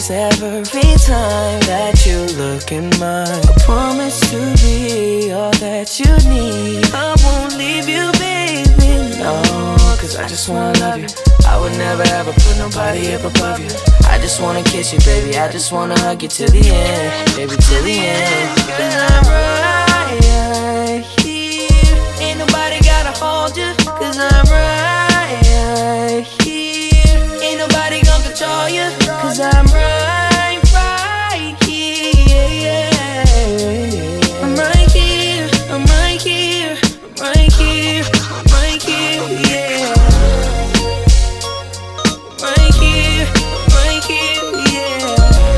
eyes every time that you look in mine. I promise to be all that you need. I won't leave you, baby, no, cause I just wanna love you. I would never ever put nobody up above you. I just wanna kiss you, baby, I just wanna hug you till the end, baby, till the end. Cause I'm right here, ain't nobody gotta hold you. Cause I'm right here, ain't nobody gonna control you. Cause I'm right here, I'm right here, I'm right here, I'm right here, I'm right here, yeah. Right here, right here, yeah.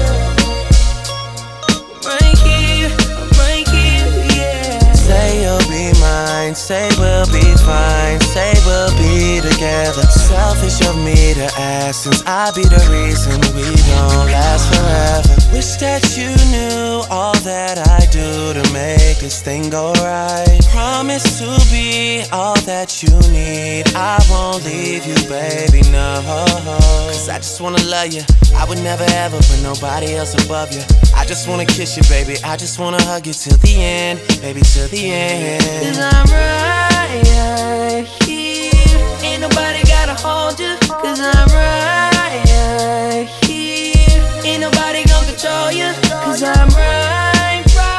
Right here, right here, yeah. Say you'll be mine, say we'll be fine, say we'll be together. Selfish of me to ask, since I be the reason we don't last forever. Wish that you knew all that I do to make this thing go right. Promise to be all that you need. I won't leave you, baby, no. Cause I just wanna love you. I would never ever put nobody else above you. I just wanna kiss you, baby, I just wanna hug you till the end, baby, till the end. Cause I'm right here, ain't nobody gotta hold you. Cause I'm right here, ain't nobody gonna control you. Cause I'm right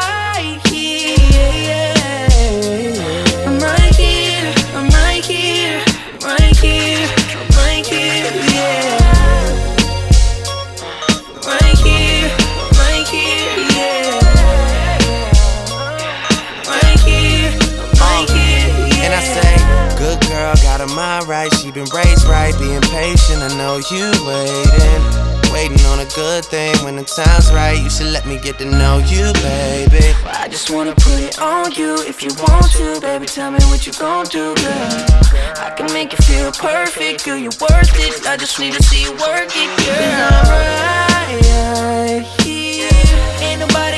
here, I'm right here, I'm right here, I'm right here, I'm right here, yeah. Right here, right here, yeah. Right here, right here, yeah. And I say, good girl, got her mind right. She been raised right, being patient. I know you waiting on a good thing. When the time's right, you should let me get to know you, baby. I just wanna put it on you. If you want to, baby, tell me what you gon' do, girl. I can make you feel perfect, girl, you're worth it. I just need to see you work it, girl. 'Cause I'm right here, ain't nobody